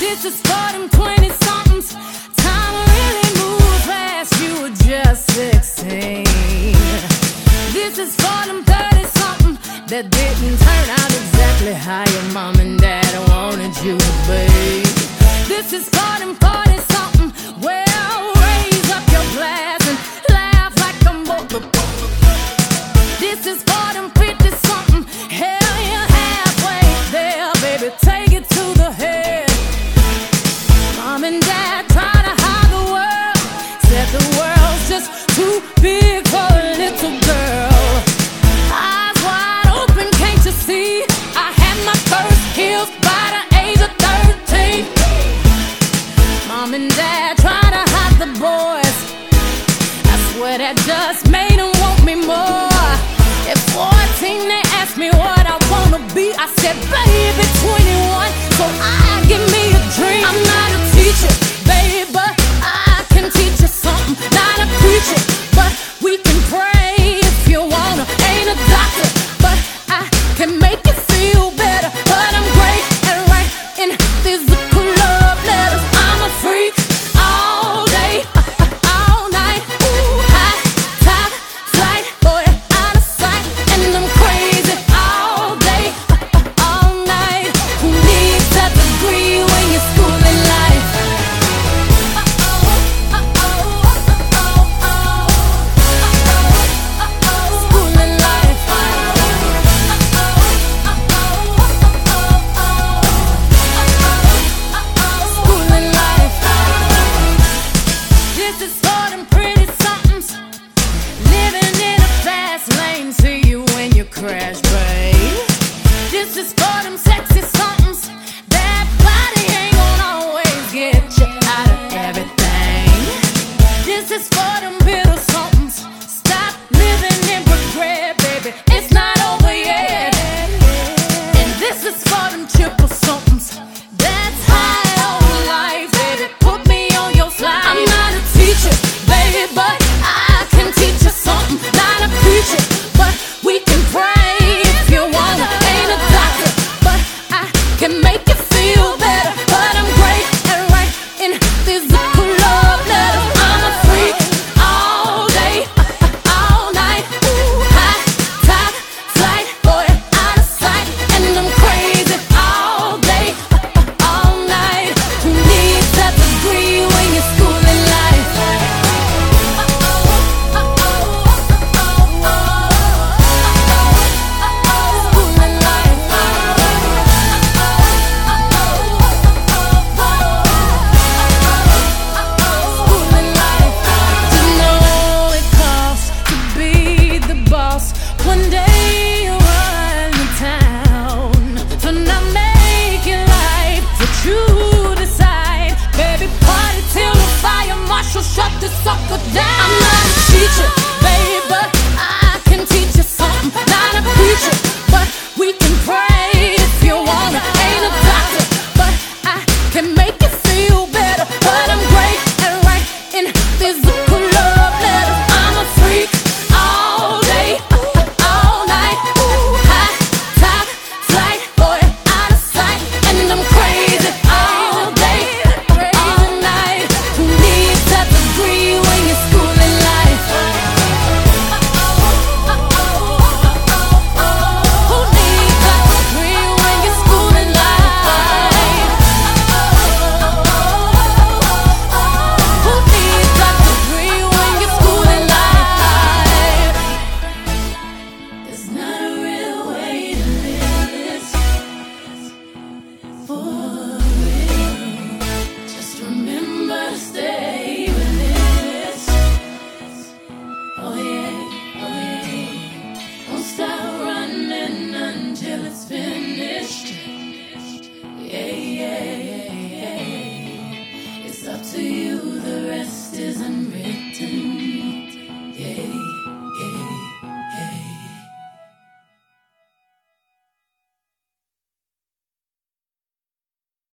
This is for them 20-somethings. Time really moves fast, you were just 16. This is for them 30-something that didn't turn out exactly how your mom and dad wanted you to be. This is for them 40-something. Well, raise up your glass and laugh like a motherfucker. This is for them 50-something. Hell, you're halfway there, baby. Take it to the head. Mom and dad try to hide the world. Said the world's just too big for a little girl. Eyes wide open, can't you see? I had my first kiss by the age of 13. Mom and dad try to hide the boys. I swear that just made them want me more. At 14 they asked me what I wanna be. I said, baby, 21, so I give me a dream. I'm not a teacher, baby, but I can teach you something. Not a preacher, but we can pray if you wanna. Ain't a doctor, but I can make you feel better. But I'm great at writing physical love letters. I'm a freak all day, all night. Ooh, high top flight, boy, out of sight. And I'm crazy all day, all night. Who needs that degree when you're schooling life? Schooling life. Schooling life. This is for them pretty somethings. Living in a fast lane, see you when you crash, babe. This is for them sexy somethings. That body ain't gonna always get you out of everything. This is for them bitter somethings. Stop living in regret, baby. It's not over yet. And this is for them triple somethings. That's high on life, baby. Put me on your slide. I'm not a teacher, baby, but I can teach you something. Not a preacher, but we can pray if you wanna. Ain't a doctor, but I can make you feel better. But I'm great at writing physical love letters. I'm a freak all day, all night. Ooh, high top flight, boy, out of sight. And I'm crazy all day, all night. Who needs that degree when you're schooling life? Schooling life. Schooling life. To know it costs to be the boss. One day you'll run the town. So now make your life what you decide. Baby, party till the fire marshal shut this sucker down. I'm not a teacher, baby, but I can teach you something. Not a preacher, but we can pray if you wanna. Ain't a doctor, but I can make you feel better. But I'm great at writing physical love letters. I'm a freak all day, all night. Ooh, high top flight, boy, out of sight. And I'm crazy all day, all night. Who needs that degree when you're schooling life? Who needs that degree when you're schooling life? Who needs that degree when you're schooling life? There's not a real way to live this for real. Just remember to stay with this. Oh yeah, oh yeah. Don't stop running until it's finished. Yeah, yeah, yeah, yeah. It's up to you, the rest isn't written.